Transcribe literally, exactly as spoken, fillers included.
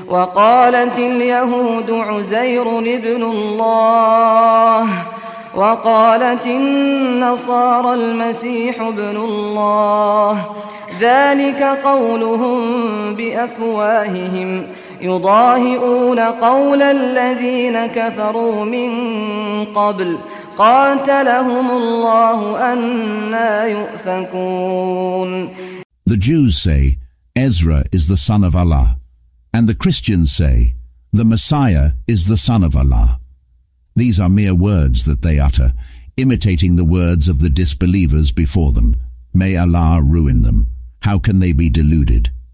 وقالت اليهود عزير ابن الله وقالت النصارى المسيح ابن الله ذلك قولهم بأفواههم يضاهئون قول الذين كفروا من قبل قاتلهم الله أنى يؤفكون. The Jews say, Ezra is the son of Allah, and the Christians say, the Messiah is the son of Allah. These are mere words that they utter, imitating the words of the disbelievers before them. May Allah ruin them. How can they be deluded?